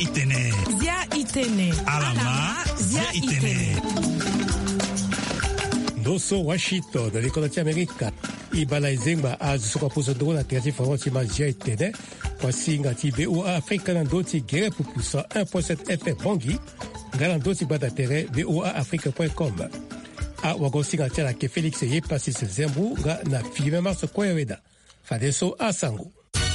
itene. Zia itene. Alama zia itene. Noso Washington de l'école d'Amérique. Ibala izengba azusuka puzo na tiati faransi mazia itene. Kwasi ngati VOA Afrika na ndoti gere pupusa 1.7 FM Bongi. Ngala ndoti bada tere voaafrica.com. A wagosi ngati la ke Felix Yepasi Zembu nga na filme marso kweweda. Fadeso asangu.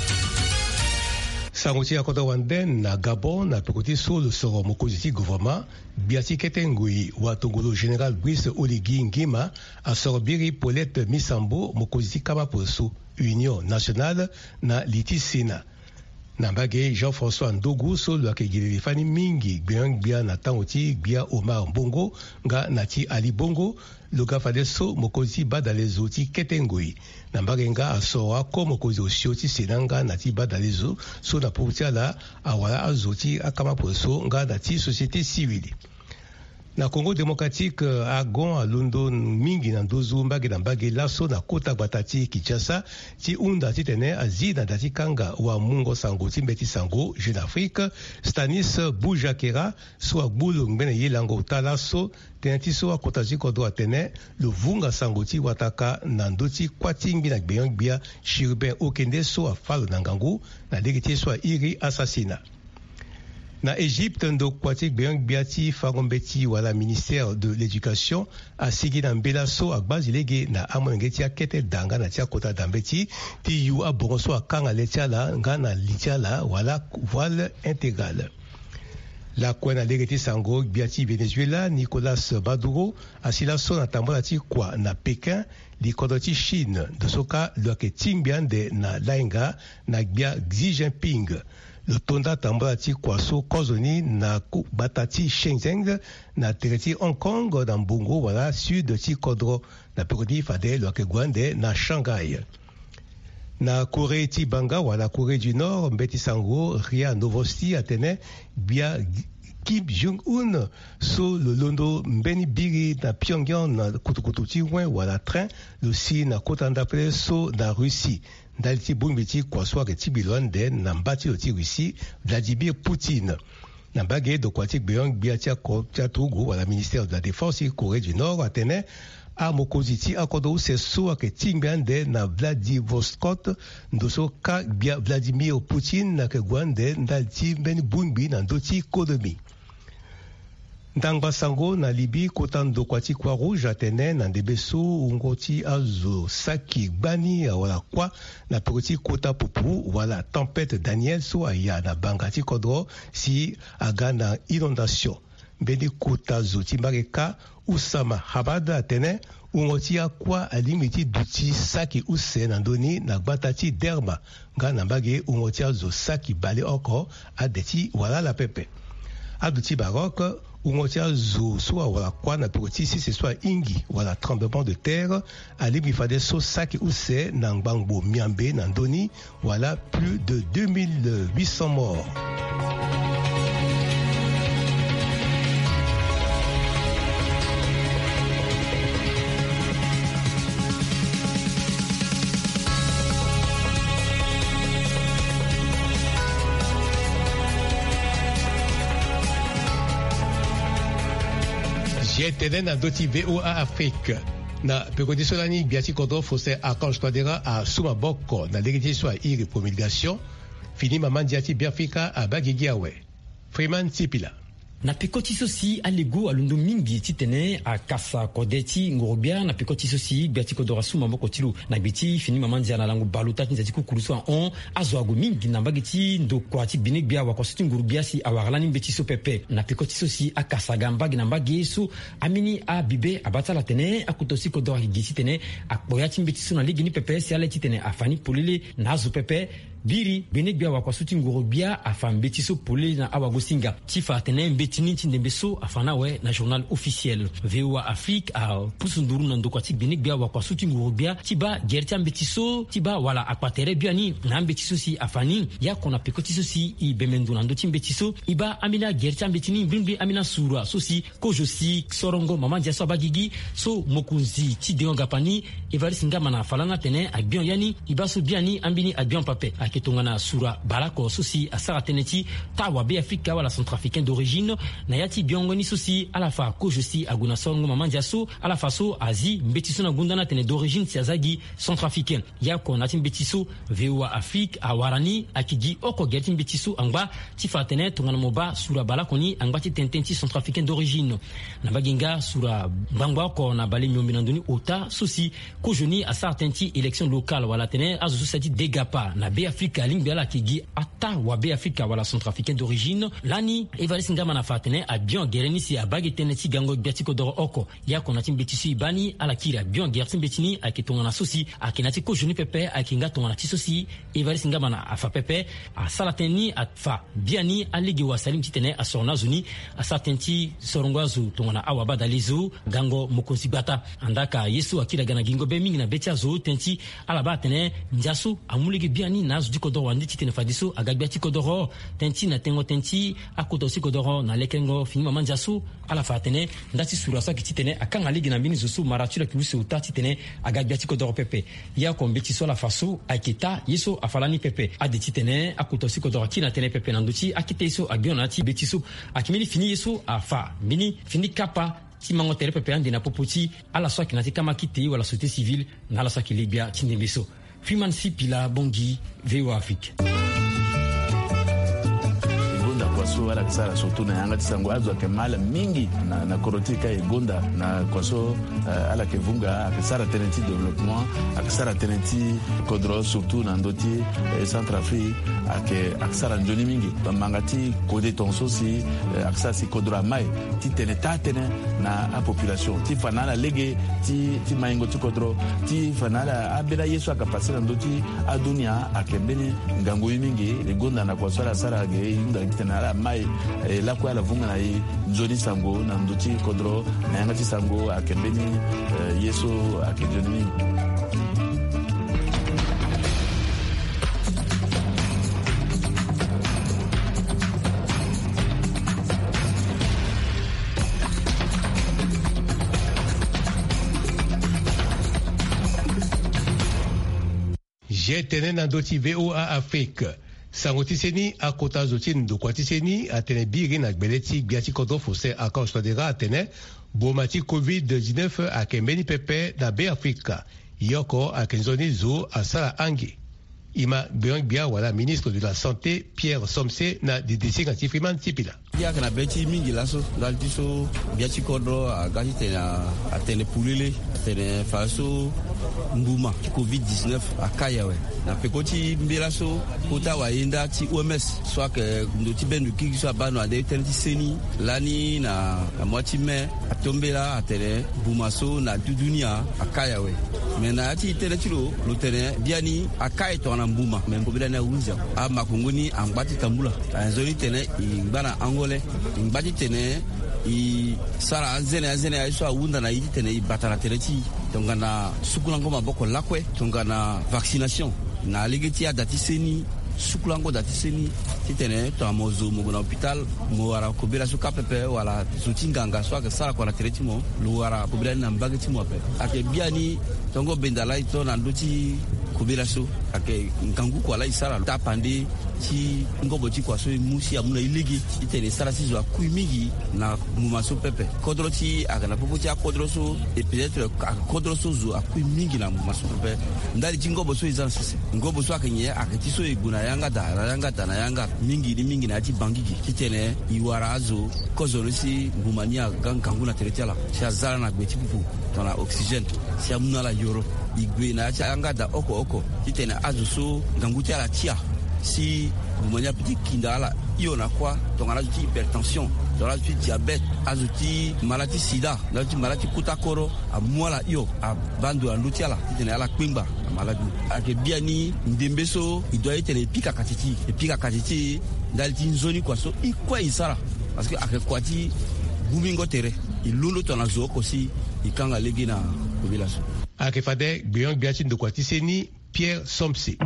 Sanguti ya kota wanden na Gabon na pekoti solo soro mokoziti gouvernement biati ketengui watongolo général Brice Oligui Nguema a sorbiri Paulette Misambo mokoziti kama poso Union nationale na litisina. Nambage Jean-François Ndogu solo akegili fani mingi gbia na tangoti gbia Omar Bongo nga nati Ali Bongo loga fadeso mokozi badalezo ti ketengui nambage nga asoa ko mokozi osioti senanga nati badalezo so na poutiala awala azoti akama poso nga nati société civile. Na Congo démocratique agon alundo mingi na ndozu mbage na mbage laso na kota batati Kinshasa ti unda ti tene azina dati kanga wa mungo sango ti mbeti sango Jeune Afrique Stanis Boujakera so agbulu ngene yelango talaso tene ti so akota ti kodo atene le vunga sango ti wataka na ndoti kwatingi na gbia Chirubin Okende so afalo na ngangu na degiti so iri assassinat. Na Égypte ndo kwati biati fagombeti wala ministère de l'éducation a sigi na mbelaso agbazi lege na amonengeti akete danga na tia kota dambeti ti yu abonso akanga letiala ngana litiala wala voile intégrale. La kwena legeti sango biati Venezuela Nicolas Maduro asila so na tambola ti kwa na Pékin likodoti Chine de soka loke timbiande na lainga na bia Xi Jinping. Le tonda tambola ti kwaso kozoni na batati Shenzhen na tereti Hong Kong na mbungo wala sud ti kodro na pekodi fade loke gwande na Shanghai. Na Corée ti banga wala Corée du Nord mbeti sango Ria Novosti atene bia Kim Jong-un so le londo mbeni biri na Pyongyang na kutukutu ti wen wala train le si na kotanda pre so na Russie. Dalti bumbiti kwa soare ti bilonde na mbati ti Russie Vladimir Poutine. Na bagé de kwati beong biatia ko togo wala ministère de la défense Corée du Nord atene a mokoziti akodo se so ke tingbande na Vladivostok ndoso ka bia Vladimir Poutine na ke gwande ndalti ben bumbi na ndoti kodomi. Ndangba sango na Libye kotando kwati kwa rouge atene na ndebeso ungoti azo saki bani wala kwa na pekoti kota pupu wala tempête Daniel so aya na bangati kodro si aga na inondation bedi kota zoti mareka Usama Habada atene ungoti akwa alimiti duti saki use na ndoni na batati derma nga na mbage ungoti azo saki bale oko adeti wala la pepe aduti barok ungotia zo soit wala kwa na pekoti si ce soit ingi wala tremblement de terre alibi fade so saki use na ngbango miambe na ndoni wala plus de 2800 morts. J'étais na doti VOA Afrique. Na pekodi solani biati kodro fose Archange Twadera a Souma Boko na l'héritier soit iri promulgation. Fini maman diati biafrika a Bagigiawe. Freeman Tipila. Na pekoti sosi alego alundo mingi titene a kasa kodeti ngorobia na pekoti sosi biati kodora Souma Boko tilu na biti fini mamanzi na langu baluta tinzati kukuruso on azwago mingi na bageti ndo kwati binek bia wa kwati ngorobia si awaralani beti so pepe na pekoti sosi a kasa gamba na mbage so amini a bibe abatala tene akutosi kodora gisi tene akboyati beti so na ligini pepe si ale titene afani polile na azu pepe biri binek bia wa kwati ngorobia afan beti so polile na awagosinga tifa tene betini tindembeso afana we na journal officiel VOA Afrique a pusunduru na ndokwati binik bia wa kwa suti ngurubia tiba gertia mbetiso tiba wala akwatere biani na mbetiso si afani ya kona pekoti si i bemendu na ndoti mbetiso iba amina gertia mbetini brimbi amina sura sosi kojosi sorongo mama dia so bagigi so mokunzi ti deonga pani evaris ngama na falana tene abion yani iba so biani ambini abion pape akitongana sura balako susi asara teneti tawa be Afrika wala centrafricain d'origine na yati biongoni susi alafa kojosi aguna songo mamanja so alafa so azi mbetiso na gundana tene d'origine siazagi centrafricain yako nati mbetiso vewa Afrique awarani akiji oko gerti mbetiso angba tifatene tongana moba sura balako ni angba ti tententi centrafricain d'origine na baginga sura bangwa ko na bali miombina ndoni ota susi kojoni asara tenti élection locale wala tene azu sati degapa na be Afrika lingbiala kigi ata wa be Afrika wala centrafricain d'origine lani Evariste Ngama na fatene a bien gereni si abagi teneti gango biatiko doro oko ya konati mbetisu ibani ala kira bien gerti mbetini akitonga na susi akinati kojoni pepe akinga tonga na tisosi Evariste Ngama na afa pepe a salateni atfa biani aligi wa salim titene asona zuni asatenti sorongwazu tonga na awa badalizu gango mokosi bata andaka yesu akira gana gingo be mingi na betia zo tenti ala batene njasu amuligi biani nazu diko wandi titene fadiso agagbiati kodoro tenti na tengo tenti akoto si kodoro na lekengo fini mama njasu ala fatene ndati surasa kitene akanga ligi na mbini zusu maratula kiwuse utati tene agagbiati kodoro pepe ya kombeti so la faso akita yeso afalani pepe adeti tene akoto si kodoro kina tene pepe nanduti akite so agionati betiso akimili fini yeso afa mini fini kapa ti mango tere pepe andi na popoti ala so kinati kama kite wala société civile na ala so kilibia tindembeso Freeman Sipila Bongi VOA Afrique. Kwaso ala kisara surtout na yanga tisango azo kemala mingi na korotika egonda na kwaso ala kevunga akisara tenenti développement akisara tenenti kodro surtout na ndoti Centrafrique akisara njoni mingi bamangati kode tonso si akisara si kodro mai ti teneta tene na a population ti fanala lege ti maingo ti kodro ti fanala abela yesu akapasira ndoti adunia akembeni ngango mingi egonda na kwaso ala sara ge inda kitena mai la kwa la vunga na nzoni sango na nduti kodro na yanga ti sango akembeni yeso akejoni. J'ai tenu na ndoti VOA Afrique. Sangotiseni a kota zotin do kwatiseni atene biri na gbeleti biati kodro fose aka ostadera atene bomati COVID-19 a kembeni pepe na be Afrika yoko a kenzoni zo a sala angi. Ima bia wala ministre de la santé Pierre Somse na didisi ngati Freeman Sipila. Ya kana beti mingi laso daltiso biati kodro a gati tena atene pulele atene faso mbuma COVID-19 akayawe na pekoti mbelaso kota waenda ti OMS soit que ndoti bendu ki so bano ade tenti seni lani na mwati me atombela atene bumaso na dudunia akayawe mena ati tele tilo lo tene biani akai to na mbuma men pobela na unza a makunguni ambati tambula anzoni tene ibana angole mbati tene i sara azene aiso awunda na yiti tene batara tereti tongana sukulango maboko lakwe tongana vaccination na ligeti ya datiseni sukulango datiseni titene to amozo mo na hospital mo ara ko bela suka pepe wala sutinganga so ka sara ko na tereti mo lo ara ko bela na mbageti mo pe ake biani tongo bendala ito na nduti kubiraso ake ngangu kwa la isara tapande ti ngobo ti kwa so musi amuna iligi itene sara si zo akuimigi na mumaso pepe kodro ti akana popo ti akodro so et peut-être akodro so zo akuimigi na mumaso pepe ndali ti ngobo so izansi ngobo so akenye akati so iguna yanga na yanga mingi na ti bangigi kitene iwara azo kozoro si ngumania gangangu na teretela si azara na gbeti pupu tona oxygène si amuna la yoro igwe na cha angada oko kitene azuso nganguti ala tia si ngumania petit kindala iyo na kwa tongana ti hypertension tongana ti diabète azuti maladie sida na ti maladie kutakoro amwala iyo abandu anduti ala kitene ala kwimba maladie ake biani ndembeso idoye tele pika katiti ndali ti nzoni kwa so ikwa isara parce que ake kwati gumingo tere ilundo tona zoko si ikanga legi na population akefade gbeyon biati ndokwatiseni Pierre Somse.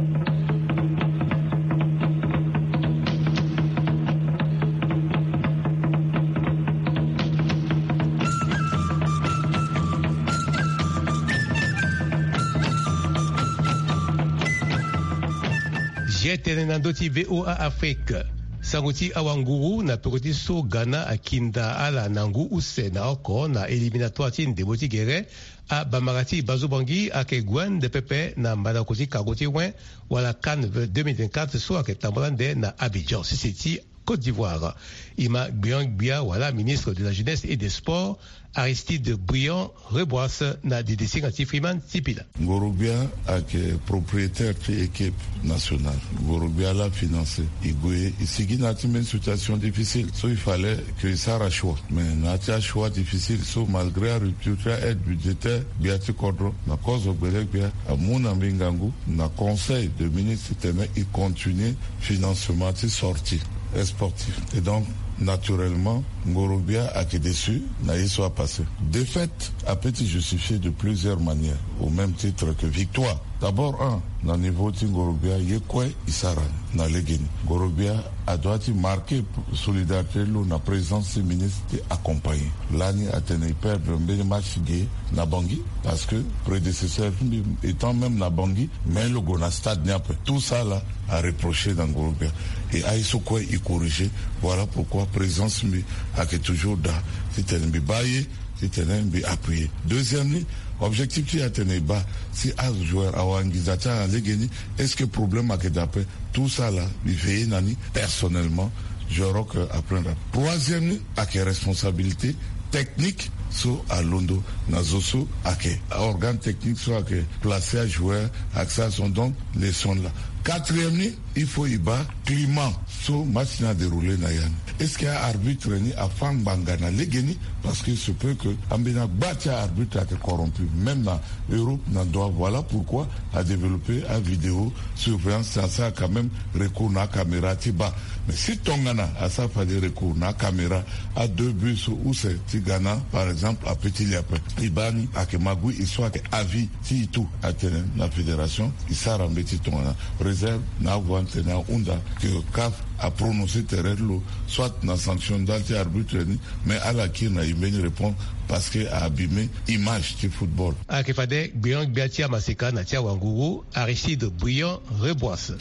jetene na ndoti VOA Afrique sanguti awanguru na pekoti so Ghana akinda ala nangu use na oko na eliminatoire ti ndebo ti gere a bamarati bazubangi ake gwen de pepe na mbadakoti kagoti wen wala CAN 2024 so ake tambolande na Abidjan Siseti Côte d'Ivoire. Ima Gbia wala ministre de la Jeunesse et des Sports Aristide Briand-Reboisse na DDC ngati Freeman Tipila. Ngorobia est propriétaire de l'équipe nationale. Ngorobia l'a financé. Igoué, ici, il a une situation difficile. So, il fallait que ça ait choix. Mais il a un choix difficile. So, malgré la rupture aide budgétaire, Biati Kodro, na cause de Belek, à Mouna Mbingangu, na conseil de ministre, il continue financement de sortie sportif. Et donc, naturellement, Ngorobia a été déçu, n'a pas soit passé. Défaite a pu être justifiée de plusieurs manières, au même titre que victoire. D'abord, dans le niveau de Ngorobia, il y a quoi il s'arrête dans les Guinées. Ngorobia a doit marquer solidarité la présence du ministre accompagné. L'année a tenu perdre un match gay na Bangui parce que prédécesseur étant même na Bangui, mais le Gona stade n'a pas. Tout ça là a reproché dans Ngorobia. Et Aïsoko il corrigé. Voilà pourquoi présence a toujours da. C'est un bibaye, c'est un appuyé. Deuxièmement, objectif qui a tenu bas, si un joueur a un légeni, est-ce que le problème a été d'après tout ça là, il fait nani personnellement, je crois qu'après. Troisièmement, à quelle responsabilité technique so à Londo, Nazoso, à quel organe technique soit placé à joueur, à ça sont donc les sons là. Quatrièmement, il faut y battre climat. So, match n'a déroulé Nayan. Est-ce qu'il y a un arbitre à Fang Bangana Legeni? Parce que se peut que Ambina battu un arbitre a été corrompu. Même dans l'Europe, dans droit. Voilà pourquoi a développé une vidéo surveillance. Ça a quand même recours à la caméra Tiba. Mais si Tongana a ça fait des recours à la caméra à 2 bus où c'est Tigana, par exemple, à Petit Liapé. Ibani, à Kemagou, il soit avis, si tout, à la fédération, il s'est rembêté Tongana. Réserve, n'a pas Unda, que CAF a prononcé terrain soit dans sanction d'anti-arbitre, mais à la qui n'a pas répondre parce qu'il a abîmé l'image du football. A Kefade, Briand Biatia Maseka, Natia Wanguru, Aristide Briand-Reboisse.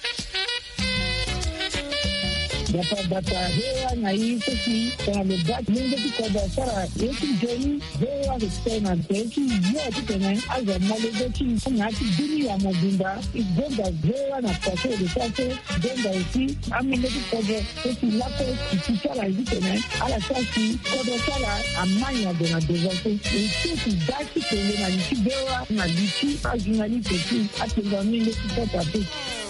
Data hewa na hii sisi kwa mebaki mungu kwa dasara yetu jeni hewa kutena yetu yote tena aza malegochi na kidini ya mobimba igonda hewa na paso de paso gonda esi amile kwa sisi lapo kitala hivi tena ala sasi kwa dasara amanya de na devote sisi daki tena na likibewa na liki ajunali sisi atenga mingi kwa tapu.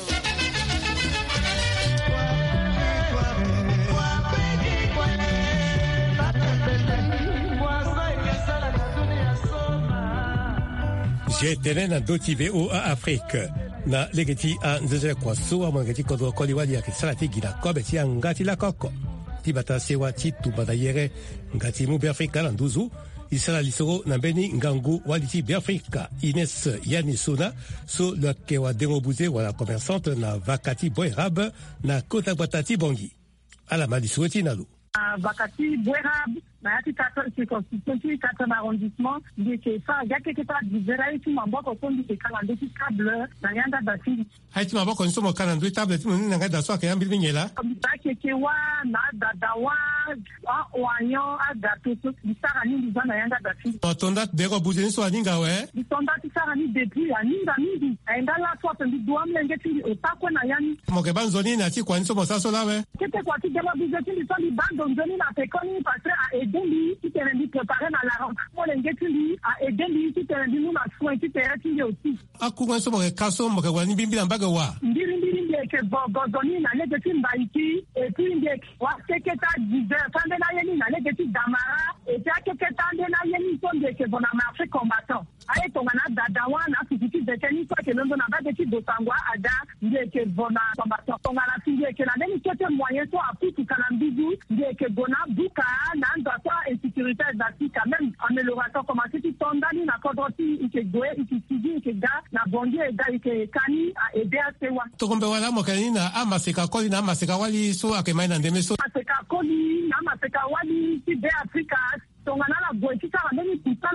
Jetene na doti VOA Afrique na legeti a nzeze kwa suwa mwangeti kodwa koli wali ya kisalati gina kobe ti ngati la koko tibata sewa ti tubada yere ngati mu Afrika na nduzu isala lisoro na beni ngangu wali ti Afrika Ines Yanisona so le kewa dengobuze wala commerçante na vakati boerab na kota batati bongi ala mali suweti nalu vakati boerab na yaki circonscription 4 arrondissement de Kefa ya quelque part dizerai tu mamboko kondi ke kala ndeti table na yanda basi haiti mamboko nsomo kana ndeti table tu nina ngada so ke yambi bingela ba ke wa na dadawa wanyo adato so bisara ni bizana yanda basi tonda dego buzen so aninga we tonda tisara ni depuis aninga mingi enda la so pendi duamle ngeti otakwe na yani moke banzoni na ti kwa nsomo saso lawe kete kwa ti dela buzeti ni so ni bando nzoni na pekoni parce a Edeli qui te rendu préparé dans la rentrée. Pour l'engagement à Edeli qui te rendu nous la soin qui te rendu aussi. A quoi ça moke kaso moke wani bimbi ambaga wa. Ndiri ke bodoni na legeti mbaiki et puis ndek wa seketa dizer tande na yeni na legeti damara et puis seketa tande na yeni son de ke bona marché combattant. Aye tongana dadawa na fiziki de keni so ke londo na bageti dotangwa ada ndeke bona combattant. Tongana finge ke na neni kete moyen so apu tukanambizu ndeke bona buka na insécurité d'Afrique, même amélioration comme si tu tondani na kodoti ikegoe ikisidi ikega na bongi ega ikekani a aider à sewa. Tokombe wala mokani na amaseka koli na amaseka wali so akemai na ndeme so. Amaseka koli na amaseka wali si be Afrika tongana la boiti kala ndeni kutala na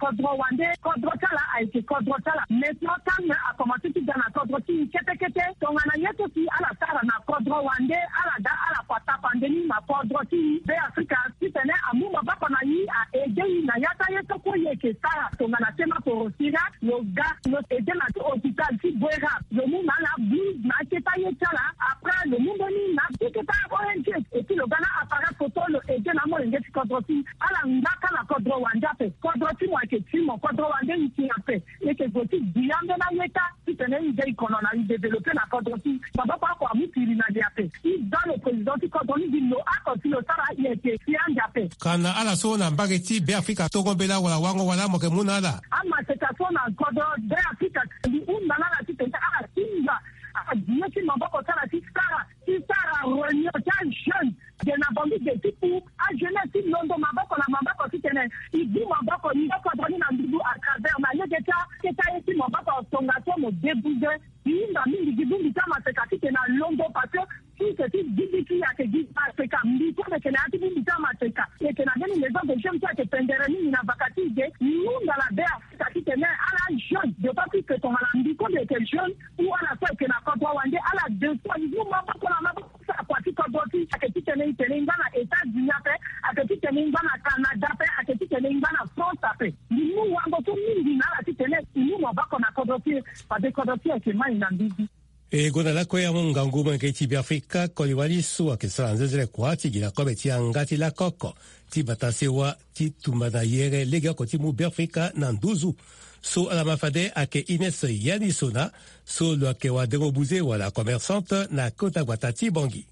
Kodro-Wandé, Kodro-Tala a été Kodro-Tala. Maintenant, quand a commencé dans la Kodro-Tala, on a eu aussi à la Tara, na Kodro-Wandé, à la Pata pandémie, na Kodro-Tala, de Afrique, si tu n'es à Mouma, on a eu à aider, na Yata Yeto Koye, que Tara, on a la Tema pour Sira, le gars, le aider à l'hôpital, si Bouera, le Mouma, la blouse, na Keta Yetala, après le Mouma, na Keta ONG, et puis le Ghana apparaît photo, le aider à mon engagement Kodro-Tala, à la Ndaka, la Kodro-Wandé, Kodro-Tala, moi, que tu m'as Kodro-Wandé, ici, en fait, et que je suis bien de la Yeta, si tu n'es une idée qu'on en a eu développé la Kodro-Tala, ça va pas avoir mis Pirina Diapé. Il dans le président qui Kodro-Tala dit non, à continuer ça, il était fier Diapé. Kana ala so na mbageti be Afrika togo bela wala wango wala mo ke munala. Ama c'est à son Kodro be Afrika, di una la ti te a tinga. A Dieu qui m'a pas ça la ti Sara réunion tan jeune. Je n'ai pas envie de tout pour à jeunesse si Londres m'a pas la m'a pas tenait. Il dit m'a pas il va Kodro-Tala na bibu à travers ma yeta ici m'a pas songato mo débouze. Il a mis du bibu kama c'est qu'à ti na Londres parce que si c'est une difficulté à te dire parce que mbi comme que na ti bibu kama c'est qu'à et que na gani les gens de j'aime ça que penderani na vakati de nous dans la baie Afrique qui tenait à la jeune de pas plus que ton mbi comme que jeune ou à la fois que na Kodro-Wandé à la deux fois nous m'a pas la m'a ça quoi qui Kodro-Tala à que tu tenais dans les États-Unis à que tu tenais dans le Canada à que tu tenais dans la France après nous wango tout mingi na la tu tenais nous m'a pas qu'on a Kodro-Tala pas de Kodro-Tala que moi il en dit. E gona la koya mungangu mangeti bi Afrika koliwali suwa ke salanzele kwa ti gila kobe ti angati la koko ti batasewa ti tumana yere lega ko ti mu bi Afrika nanduzu so ala mafade ake Ines Yanisona so lo ake wa derobuze wala commerçante na Kota Guatati Bangui.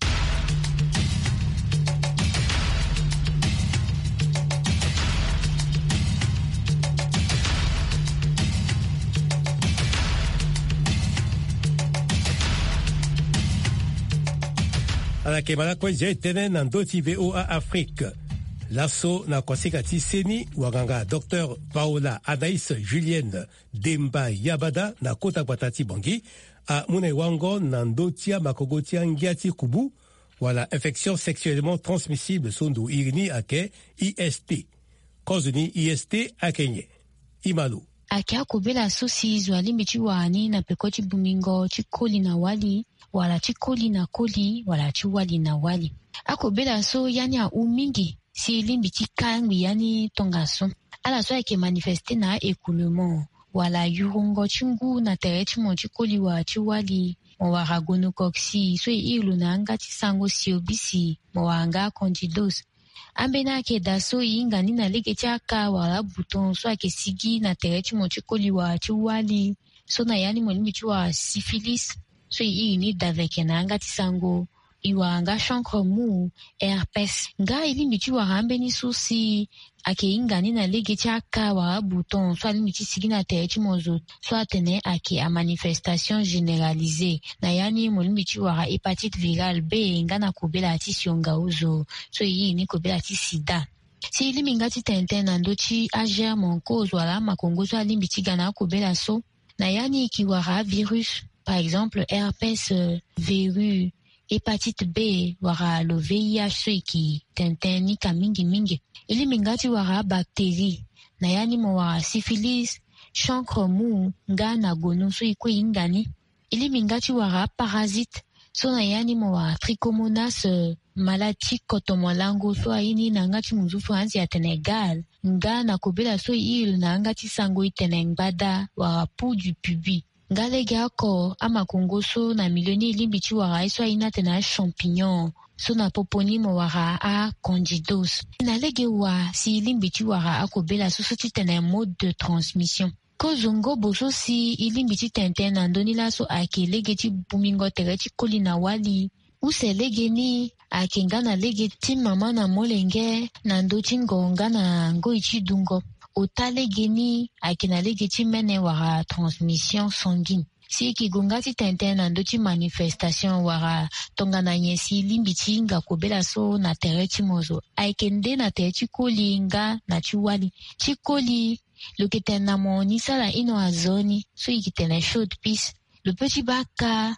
Ala kemala kwenye tene nando ti VOA Afrique. Lasso na konsekati seni waganga Dr. Paola Anaïs Julienne Demba Yabada na Kota Guatati Bangui a mune wango nando tia makogotia ngiati kubu wala infection sexuellement transmissible sondu irini ake IST. Kozuni IST akenye. Imalu. Akia kubela sosi zwali michi wani na pekoti bumingo chikoli na wali wala chikoli na koli wala chiwali na wali. Akobela so yani a umingi si limbichi kangwi yani tongaso. Ala so ake manifeste na écoulement wala yurungo chingu na terechimo chikoli wa chiwali mwara gonocoxi so ilu na anga chisango siobisi mwanga condidos. Ambena ke daso inga nina lege chaka wala buton so ake sigi na terechimo chikoli wa chiwali so na yani mwenimichi wa syphilis so ini daveke na anga chisango iwa nga chancre mou herpes nga ili michi wa hambeni susi ake inga nina lege chaka wa bouton so ali michi sigina terechi mozo so atene ake a manifestation généralisée na yani mo michi wa hépatite virale B nga na kobela ati sionga uzo so ni kobela ati sida si ili mingati tenten na ndochi ager monkozo wala makongo so ali michi gana kobela so na yani ikiwara virus par exemple herpes verru hépatite B wara lo VIH so iki tenten ni mingi ili mingati wara bactérie na yani mo wara syphilis chancre mou nga na gono so iko ingani ili mingati wara parasite so na yani mo wara trichomonas malati kotomolango so aini na ngati muzufu anzi ya Senegal nga na kobela so ilu na ngati sango itenengbada wara pou du pubis Galege ako ama kongoso na milioni ilimbichi wara iso aina tena champignon so na poponimo wara a candidos. Na lege wa si ilimbichi wara ako bela so tena mode de transmission. Ko zongo boso si ilimbichi tenten na ndonila so ake lege ti bumingo terechi koli na wali. Use lege ni ake nga na lege ti mama na molenge na ndochi ngonga na ngoichi dungo. Otale geni akina lege ti mene wara transmission sanguine. Si ki gongati tenten na ndochi manifestation wara tonga na nyesi limbichi nga kobela so na terechi mozo. Aikende na terechi koli nga na chiwali. Chikoli, lo ketena mo nisala ino azoni, so ikitena short piece. Le petit baka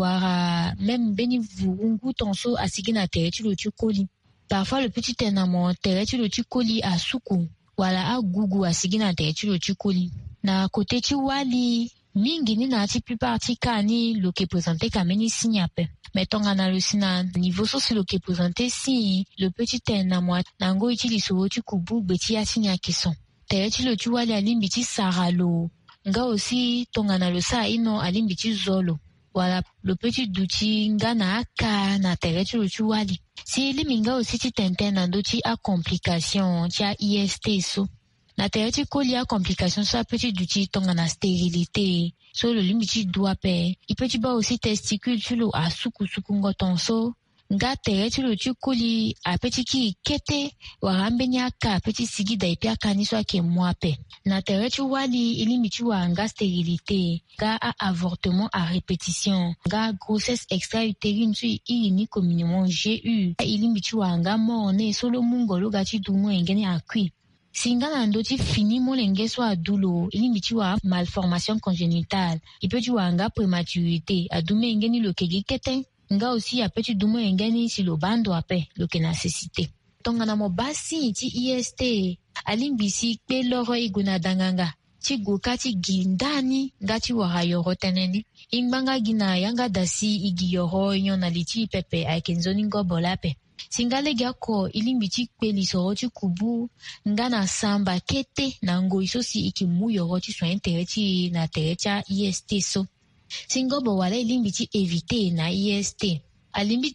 wara même beni vurungu tonso asigi na terechi lo chikoli. Parfois le petit tenamo terechi lo chikoli a suku. wala agugu asigi na tere chilo chikoli. Na kote chi wali, mingi ni na ati plupart ti ka ni lo ke présente kameni sinyape. Metonga na lo sina niveau so si lo ke présente si le petit ten na moi nango iti li so ti kubu beti ati nya kison. Tere chilo chi wali alimbi ti saralo. Nga aussi tonga na lo sa ino alimbi ti zolo. Wala le petit duchi nga na aka na tere chilo chi wali. Si elimi nga aussi ti tenten na ndo ti a complication ti a IST so. Na tere ti koli a complication so a petit duchi tonga na stérilité. So le limbi ti doua pe. I petit ba aussi testicule ti lo a suku ngoton so. Nga tere ti lo ti koli a petit ki kete warambe ni aka petit sigi da ipi aka ni so ake mwa pe. Na tere ti wali ilimbi ti wa nga stérilité. Nga a avortement à répétition. Nga grossesse extra-utérine tu i ni communément GU. Ilimbi ti wa nga morne so lo mungolo ga ti dumo engeni akui. Singa na ndo ti fini molenge so adulo, ilimbi ti wa malformation congénitale. Ipe ti wa nga prématurité, adume engeni lo kegi kete. Nga aussi ape ti dumo engeni si lo bando ape, lo ke nécessité. Tonga na mo basi ti IST, alimbi si pe loro iguna danganga. Ti goka ti gindani, nga ti wara yoro teneni. Ingbanga gina yanga dasi igi yoro nyona li ti pepe aikenzoni ngobola pe. Singale gyako ilimbi ti kpeli soro ti kubu nga na samba kete na ngo iso si iki mu yoro ti soin tere ti na tere tia IST so. Singobo wala ilimbi ti evite na IST. Alimbi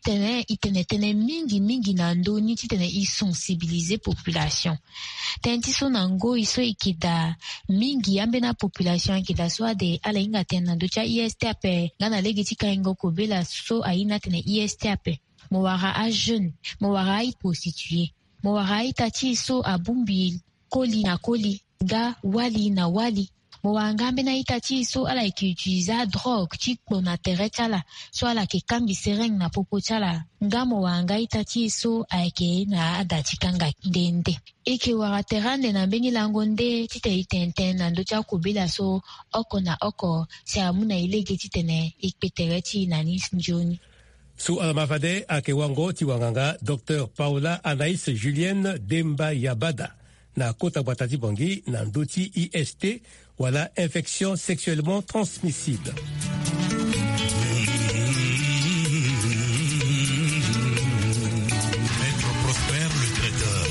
tene mingi na ndo ni ti tene i sensibiliser population. Tenti so na ngo iso ikida mingi ambe na population ikida so ade ala inga tena ndo tia IST ape nga na legi ti kaingo kobela so aina tene IST ape. Mowara a jeune, mowara a prostitué, mowara a tati so abumbi koli na koli, ga wali na wali. Mowanga mbena itati so ala ki utiliza drogue chikpo na tere chala, so ala ke kambi sereng na popo chala. Nga mowanga itati so aike na adati kanga dende. Eke wara terande na mbeni langonde tite itenten na ndo cha kubila so oko na oko se amuna ilege titene ikpetereti na nis njoni. Su alamafade akewango tiwanganga Dr. Paula Anaïs Julienne Demba Yabada na kota batati bongi na ndoti IST wala infection sexuellement transmissible. Maître Prosper le traiteur.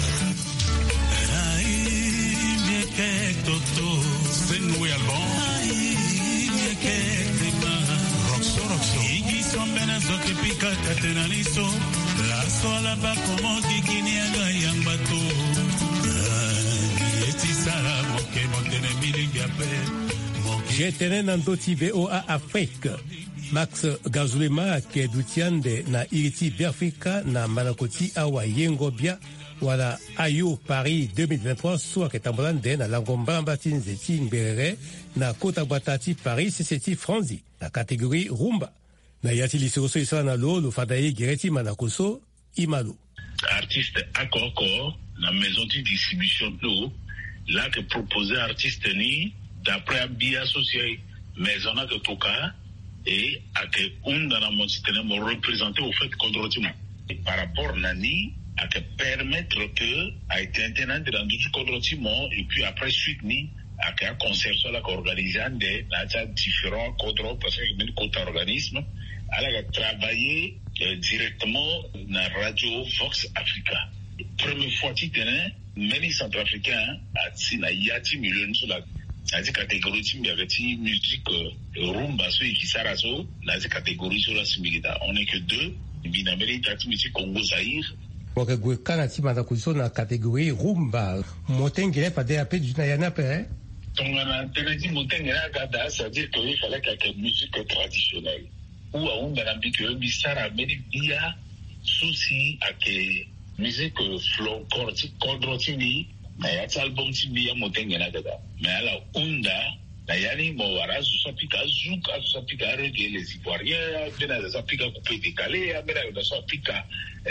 Jetene nandoti VOA Afrique. Max Gazulema ke dutiande na iriti Biafrika na manakoti awa yengobia wala ayo Paris 2023 soit ketambolande na langombamba tinzeti ngberere na kota batati Paris seseti franzi na catégorie rumba. Na yati lisoso isala na lo fadaye gereti manakoso imalo. Artiste akoko na maison de distribution d'eau là que proposer artiste ni d'après bien associé maison de toka et à que on dans la montagne me représenter au fait contre-type par rapport nani à que permettre que a été intendant dans du contre-type et puis après suite ni à qu'un concert soit là organisé des différents contrôles parce que même contre organisme à la travailler directement dans radio Vox Africa. Première fois tu tenais même centrafricains à Sinayati millions sur la catégorie de musique rumba qui saraso la catégorie sur la similita on est que deux binameli tati musique Congo Zaïre donc gwe kana ti mata kuso na catégorie rumba motengele pa de apé du na yana pe tongana tenati motengele gada ça veut dire qu'il fallait quelque musique traditionnelle ou à on dans que bisara meli dia souci à que musique flow corti na yati album timbi ya motenge na dada mais ala unda na yani mo wara susapika zuka susapika reggae les ivoiriens bena susapika coupé décalé bena susapika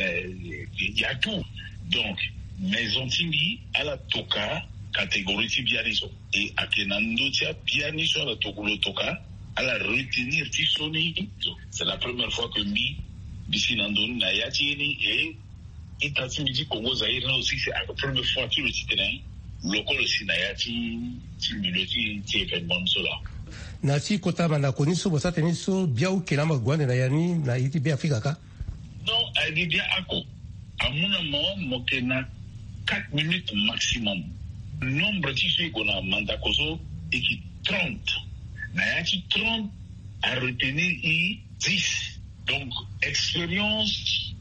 ya tout donc maison timbi ala toka catégorie tibianiso et akenando tia pianiso la tokolo toka ala retenir tisoni c'est la première fois que bisi nandoni na yati ni et Itati Midi Congo Zaïre aussi c'est la première fois que le titre local sinaya ti miloti ti événement cela. Nasi kota manako niso bosate niso biau kelama gwane na yani na iti bi Afrika ka? Non, elle dit bien ako. À mon amour, mokena 4 minutes maximum. Nombre de ceux qu'on a mandakoso et qui 30. Nayati 30 à retenir 10. Donc, expérience,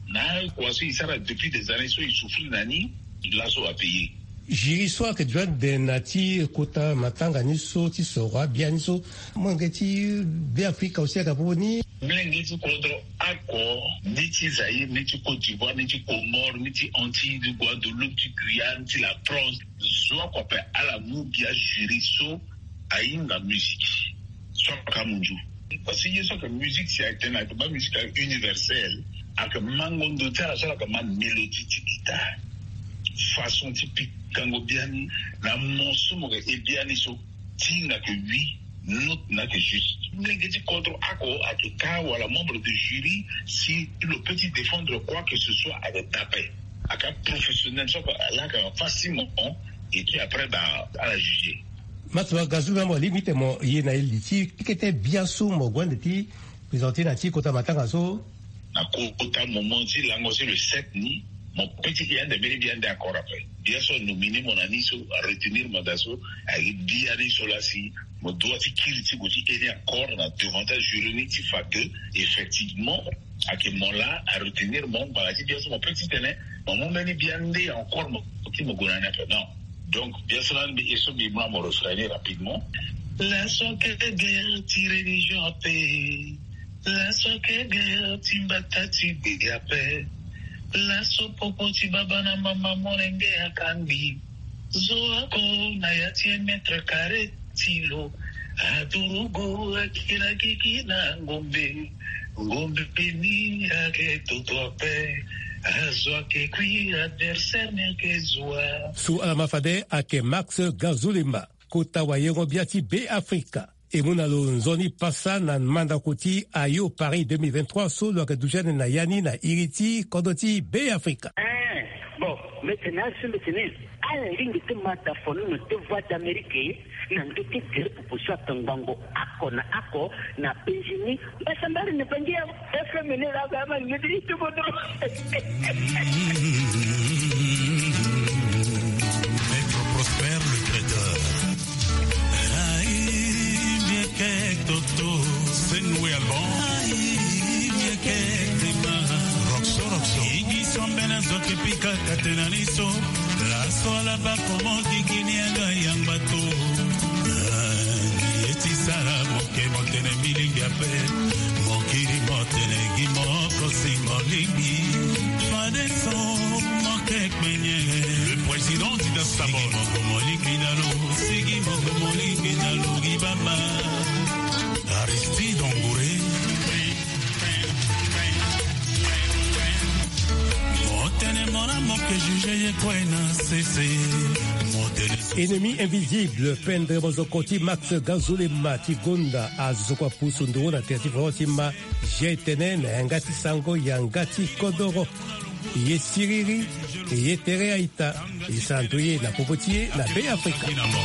depuis des années, il souffre nani, il l'a so à payer. Jiri soa ke juan de nati kota matanga niso ti sora bien niso mangeti be Afrika aussi akaponi mlengeti kodro ako niti Zaïre niti Côte d'Ivoire niti Comores niti Antilles du Guadeloupe du Guyane ti la France zoa kope ala mubia jiri so aïn la musique so kamunju parce que yeso que musique c'est une pas musique universelle ak mangondo tala so ka man mélodie ti guitare façon typique kango biani la monso mo e biani so tinga que oui note na que juste n'engagez contre ako à ou à la membre de jury si le petit défendre quoi que ce soit avec tapé à un professionnel soit là facilement et puis après à la juger matwa gazula mo limite mo yena eliti kete biaso mo gwande ti présenter na ti kota matanga so na kota moment ti lango c'est le 7 ni mon petit client de bien d'accord après. Bien sûr, nominer mon ami à retenir mon dasso, à bien aller sur la si, mon doigt qui est encore devant un juridique qui fait que, effectivement, à ce moment-là, à retenir mon maladie, bien sûr, mon petit tenant, mon mani bien dit encore mon petit mogonan non. Donc, bien sûr, et ce bimla me refrainer rapidement. La soque guerre, ti religion à paix. La soque guerre, ti batati bigapé. La sopopo ti baba na mama morenge akambi zoako na yati metre kare tilo adurugo akira kiki na ngombe ni ake totope azwa ke kwi adversaire ne ke zwa su alamafade ake Max Gazulema kota wa yengo biati be Afrika et munalo nzoni pasa na manda koti ayo Paris 2023 so lo kadujane na yani na iriti kodoti be Afrika. Bon, maintenant à la ligne de mataphone de voix d'Amérique na ndoki tere proposition tangango ako na Benjini basambari ne pangia FM ne la gama ngidi to bodo. Maître Prosper le traiteur. Toto, c'est noué album. Roxo. Igi son benazo que pica catenaniso. La sola va como kikinianga yang bato. Eti sara moke motene milingi ape. Mokiri motene gimoko simoligi. Fadeso moke kwenye. Le président dit de Sabon. Moko moligi nalo. Sigi moko moligi nalo gibama. Aristide Ngouré. Ennemi invisible, pendre mozokoti Max Gazulema Tigonda azokwa pusundo na teatifro tima jetenen ngati sango yangati kodoro ye siriri ye tere aita isandoye na popotie na be Afrika.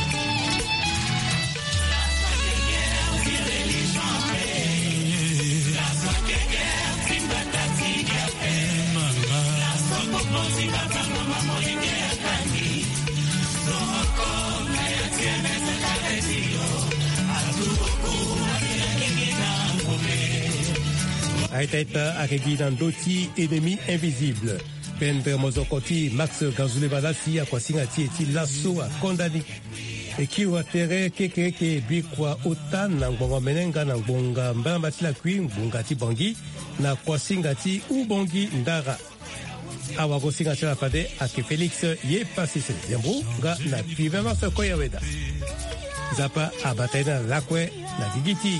Aitaita akegina ndoti ennemi invisible. Pendre mozokoti Max Gazulema lasi akwasinga ti eti laso a kondani. Ekiwa tere keke bikwa otan na ngbonga menenga na ngbonga mbamba ti la kui ngbonga ti bongi na kwasinga ti ubongi ndara. Awa kosinga ti la fade ake Felix ye pasi se zembu nga na pivema se koya weda. Zapa abataina lakwe na digiti.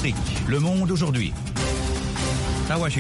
Afrique, Le Monde aujourd'hui.